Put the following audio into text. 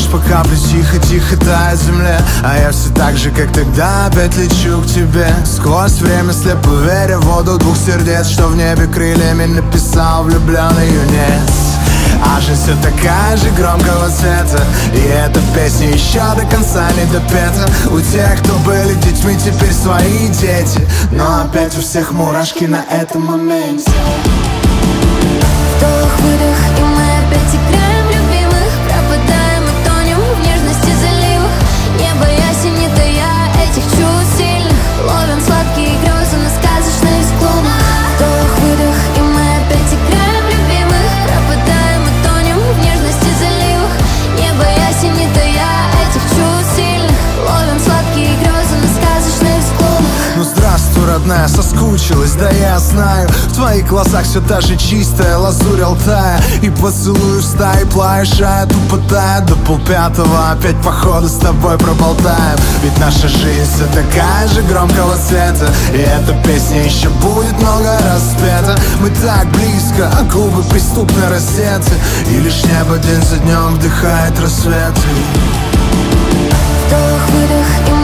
по капле тихо-тихо тает земля. А я все так же, как тогда, опять лечу к тебе. Сквозь время слепо веря в воду двух сердец, что в небе крыльями написал влюбленный юнец. А жизнь все такая же громкого цвета, и эта песня еще до конца не допета. У тех, кто были детьми, теперь свои дети, но опять у всех мурашки на этом моменте. Вдох-выдох, и мы опять играем в любимых. Пропадаем и тонем в нежности заливах. Небо ясень, не тая этих чувств сильных. Ловим сладкие грезы на сказочных склонах. Вдох-выдох, и мы опять играем в любимых. Пропадаем и тонем в нежности заливах. Небо ясень, не тая этих чувств сильных. Ловим сладкие грезы на сказочных склонах. Ну здравствуй, родная, соскучилась, да я знаю. В твоих глазах все та же чистая лазурь Алтая. И поцелуй в стае плаешь, тупо тает. До полпятого опять походу с тобой проболтаем. Ведь наша жизнь все такая же громкого цвета, и эта песня еще будет много раз спета. Мы так близко, а губы преступно рассеты, и лишь небо день за днем вдыхает рассветы. Вдох-выдох, и